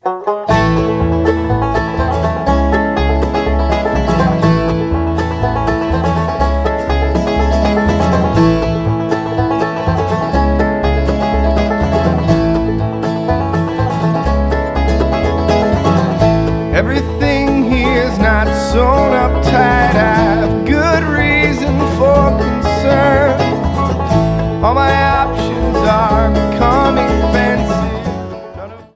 Everything here's not sewn up tight. I've good reason for concern. All my